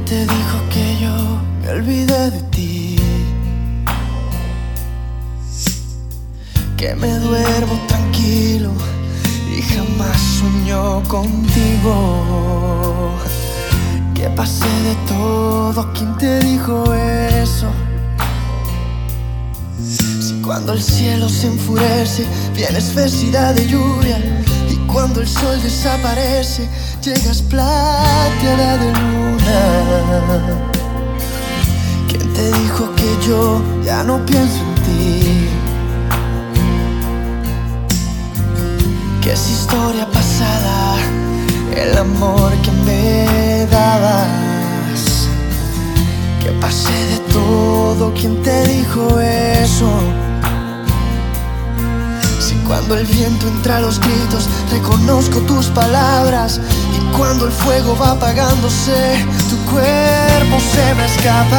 te dijo que yo me olvidé de ti? Que me duermo tranquilo y jamás sueño contigo. Que pasé de todo, ¿quién te dijo eso? Si cuando el cielo se enfurece, vienes vestida de lluvia, y cuando el sol desaparece, llegas plateada de luna. ¿Quién te dijo que yo ya no pienso en ti? Que es historia pasada el amor que me dabas. Que pasé de todo, ¿quién te dijo eso? Si cuando el viento entra a los gritos, reconozco tus palabras, y cuando el fuego va apagándose, tu cuerpo se me escapa.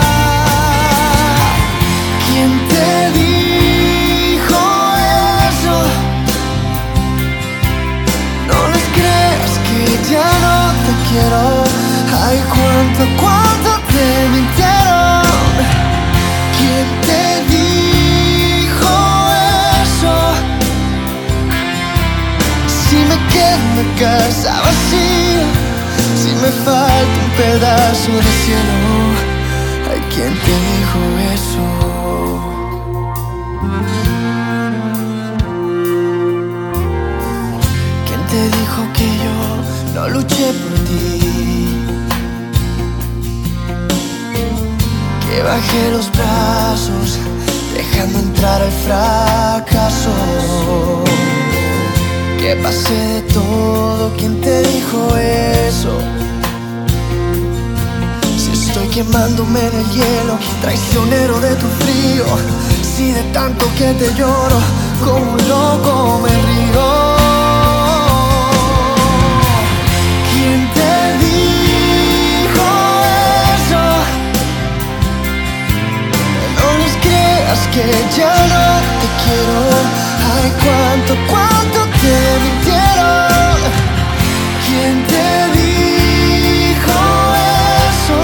¿Quién te dijo eso? No les creas que ya no te quiero. Ay, cuánto te mintieron. ¿Quién te dijo eso? Si me quedo en la casa vacía, si me falta un pedazo de cielo. Ay, ¿quién te dijo eso? ¿Quién te dijo que yo no luché por ti? Que bajé los brazos, dejando entrar el fracaso. Que pasé de todo, ¿quién te dijo eso? Si estoy quemándome en el hielo, traicionero de tu frío. Si de tanto que te lloro, como un loco me río. ¿Quién te dijo eso? No les creas que ya no te quiero. Ay, cuánto te mintieron. ¿Quién te dijo eso?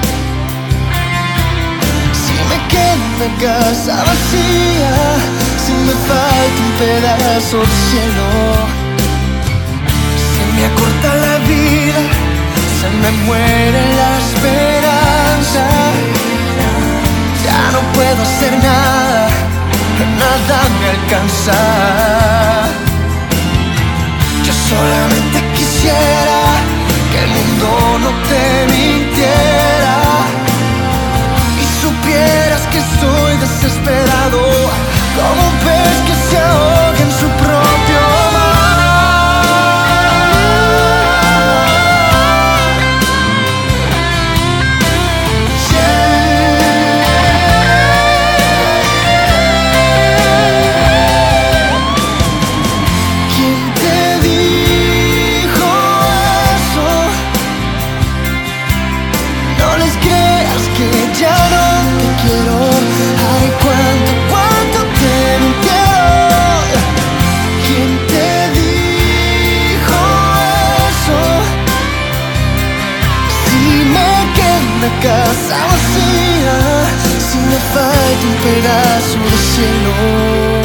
Si me quedo en la casa vacía, si me falta un pedazo de cielo. Se me acorta la vida, se me muere la esperanza. Ya no puedo hacer nada, nada me alcanza. Yo solamente quisiera que el mundo no te mintiera, y supieras que estoy desesperado, como un pez que se ahoga en su propio mar. ¿Quién te dijo eso? No les creas que ya no te quiero. Ay, cuánto te mintieron. ¿Quién te dijo eso? Si me quedo en la casa vacía, si me falta un pedazo de cielo.